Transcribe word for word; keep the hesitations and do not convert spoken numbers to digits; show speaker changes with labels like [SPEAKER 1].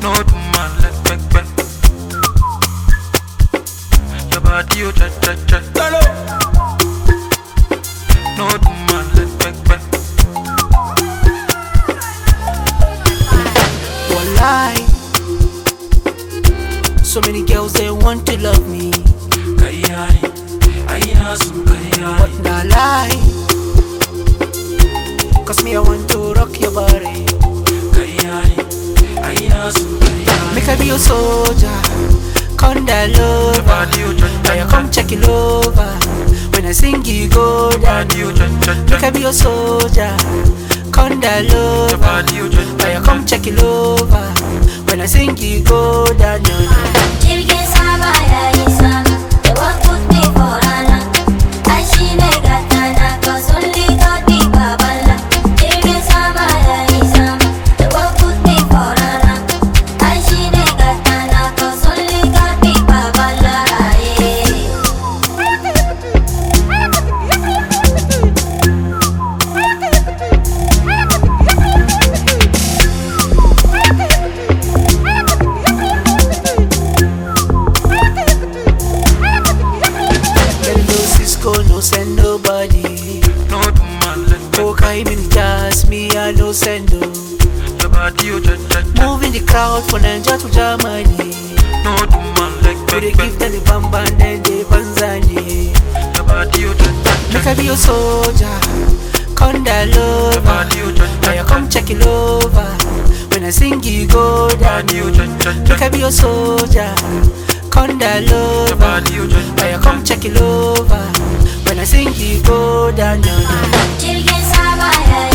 [SPEAKER 1] No do man let back back. Your body you cha cha cha. No do man let back back.
[SPEAKER 2] Wallahi, so many girls they want to love me,
[SPEAKER 1] Kayai, ayina su kayai.
[SPEAKER 2] but nah lie. Cause me I want to rock your body.
[SPEAKER 1] Kayai, ayina su kayai.
[SPEAKER 2] Make I be your soldier, conda
[SPEAKER 1] Your
[SPEAKER 2] lover.
[SPEAKER 1] body you cha
[SPEAKER 2] Now you
[SPEAKER 1] cha
[SPEAKER 2] come
[SPEAKER 1] cha.
[SPEAKER 2] check it over. When I sing you go
[SPEAKER 1] Your
[SPEAKER 2] down.
[SPEAKER 1] body you cha cha
[SPEAKER 2] Make
[SPEAKER 1] cha.
[SPEAKER 2] I be your soldier, conda
[SPEAKER 1] Your
[SPEAKER 2] lover.
[SPEAKER 1] body you cha
[SPEAKER 2] Now
[SPEAKER 1] cha
[SPEAKER 2] you
[SPEAKER 1] cha.
[SPEAKER 2] come check it over. When I sing you go down. No, no.
[SPEAKER 3] Jirgin sama yayi sama, the one put me for Anna. I she nega tana, cause only God be babala. Jirgin sama yayi sama, the one put me for Anna. I she nega tana, cause only God be babala.
[SPEAKER 2] Cisco no send nobody.
[SPEAKER 1] No do man let back.
[SPEAKER 2] Oh, I mean just me I no send no.
[SPEAKER 1] Your body you cha cha cha.
[SPEAKER 2] Moving the crowd from Nigeria to Germany.
[SPEAKER 1] No do man let
[SPEAKER 2] We they
[SPEAKER 1] back
[SPEAKER 2] give
[SPEAKER 1] back.
[SPEAKER 2] them the bam bam then they banzani.
[SPEAKER 1] Your body you cha cha
[SPEAKER 2] Make
[SPEAKER 1] cha.
[SPEAKER 2] I be your soldier, conda
[SPEAKER 1] Your
[SPEAKER 2] lover.
[SPEAKER 1] body you cha
[SPEAKER 2] Now you
[SPEAKER 1] cha
[SPEAKER 2] come
[SPEAKER 1] cha.
[SPEAKER 2] check it over. When I sing you go down.
[SPEAKER 1] Body you cha cha
[SPEAKER 2] Make
[SPEAKER 1] cha.
[SPEAKER 2] I be your soldier, conda
[SPEAKER 1] Your
[SPEAKER 2] lover.
[SPEAKER 1] body you cha
[SPEAKER 2] Now you
[SPEAKER 1] cha
[SPEAKER 2] come
[SPEAKER 1] cha.
[SPEAKER 2] check it over. When I sing you go down. No, no.
[SPEAKER 3] Jirgin sama yayi